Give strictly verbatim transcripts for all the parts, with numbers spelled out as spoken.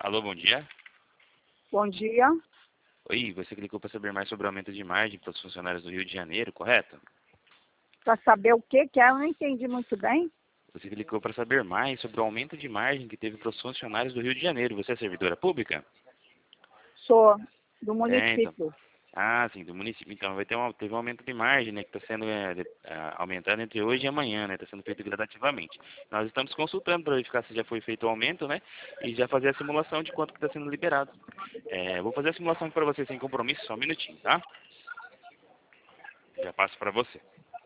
Alô, bom dia. Bom dia. Oi, você clicou para saber mais sobre o aumento de margem para os funcionários do Rio de Janeiro, correto? Para saber o que que é, eu não entendi muito bem. Você clicou para saber mais sobre o aumento de margem que teve para os funcionários do Rio de Janeiro. Você é servidora pública? Sou do É, então. município. Ah, sim, do município. Então, vai ter um, teve um aumento de margem, né, que está sendo é, de- ah, aumentado entre hoje e amanhã, né, está sendo feito gradativamente. Nós estamos consultando para verificar se já foi feito o aumento, né, e já fazer a simulação de quanto que está sendo liberado. É, vou fazer a simulação para você sem compromisso, só um minutinho, tá? Já passo para você.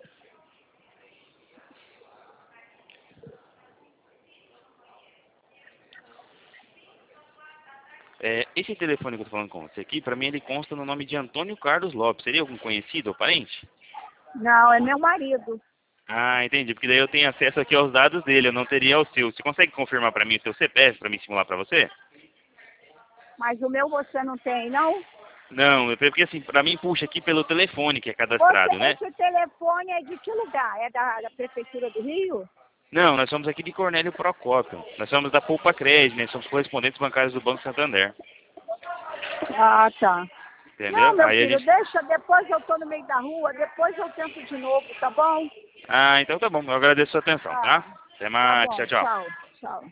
É, esse telefone que eu tô falando com você aqui, para mim ele consta no nome de Antônio Carlos Lopes. Seria algum conhecido ou parente? Não, é meu marido. Ah, entendi. Porque daí eu tenho acesso aqui aos dados dele, eu não teria o seu. Você consegue confirmar para mim o seu C P F para me simular para você? Mas o meu você não tem, não? Não, eu- porque assim, para mim puxa aqui pelo telefone que é Você, cadastrado, né? esse telefone é de que lugar? É da, da Prefeitura do Rio? Não, nós somos aqui de Cornélio Procópio. Nós somos da Poupa Crédito, né? Somos correspondentes bancários do Banco Santander. Ah, tá. Não, Entendeu? meu Aí a filho, gente... deixa, depois eu tô no meio da rua, depois eu tento de novo, tá bom? Ah, então tá bom. Eu agradeço a sua atenção, tá? Ah, Até tá mais. bom, Tchau, tchau. tchau, tchau.